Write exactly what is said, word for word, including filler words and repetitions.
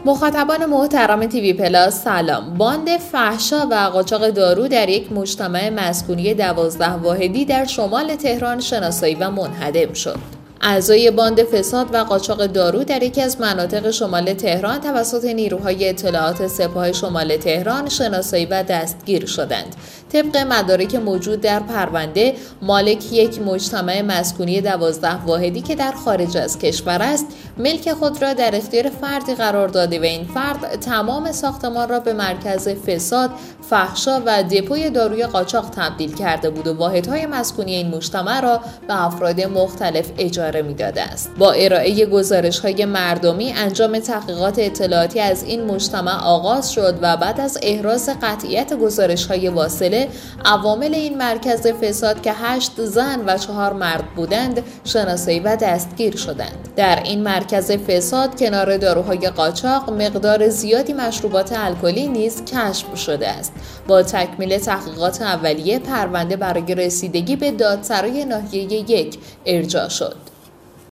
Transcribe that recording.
مخاطبان محترم تیوی پلاس سلام. باند فحشا و قاچاق دارو در یک مجتمع مسکونی دوازده واحدی در شمال تهران شناسایی و منهدم شد. اعضای باند فساد و قاچاق دارو در یکی از مناطق شمال تهران توسط نیروهای اطلاعات سپاه شمال تهران شناسایی و دستگیر شدند. طبق مدارک موجود در پرونده، مالک یک مجتمع مسکونی دوازده واحدی که در خارج از کشور است، ملک خود را در اختیار فردی قرار داده و این فرد تمام ساختمان را به مرکز فساد، فحشا و دپوی داروی قاچاق تبدیل کرده بود و واحدهای مسکونی این مجتمع را به افراد مختلف اجاره می‌داده است. با ارائه گزارش‌های مردمی، انجام تحقیقات اطلاعاتی از این مجتمع آغاز شد و بعد از احراز قطعیت گزارش‌های واصله، عوامل این مرکز فساد که هشت زن و چهار مرد بودند، شناسایی و دستگیر شدند. در این مرکز فساد کنار داروهای قاچاق مقدار زیادی مشروبات الکلی نیز کشف شده است. با تکمیل تحقیقات اولیه، پرونده برای رسیدگی به دادسرای ناحیه یک ارجاع شد.